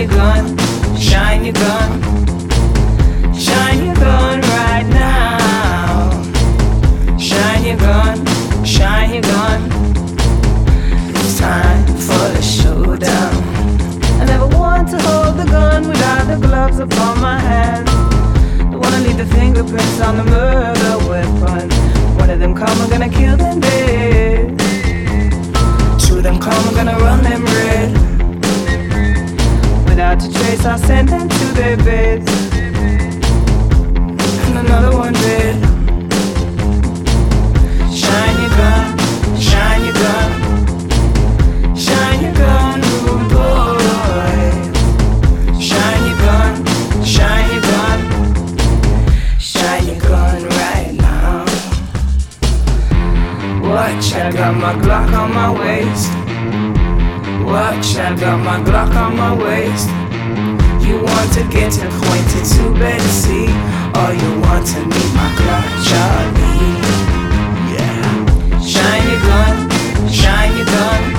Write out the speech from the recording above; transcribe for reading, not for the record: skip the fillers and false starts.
your gun, shine your gun, shine your gun right now. Shine your gun, shine your gun. It's time for the showdown. I never want to hold the gun without the gloves upon my hand. Don't wanna leave the fingerprints on the murder weapon. One of them come, I'm gonna kill them dead. Two of them come, I'm gonna run them red. Without a trace, I'll send them to their beds. And another one dead. Shine your gun, shine your gun, shine your gun, rude boy. Shine your gun, shine your gun, shine your gun right now. Watch, I got my Glock on my waist. Watch, I got my Glock on my waist. You want to get acquainted to better see, or you want to meet my Glock Charlie? Yeah. Shine your gun, shine your gun.